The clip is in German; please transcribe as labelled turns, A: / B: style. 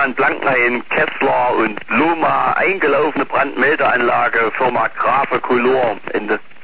A: Stefan Blanknein, Kessler und Loma eingelaufene Brandmeldeanlage Firma Grafe Color in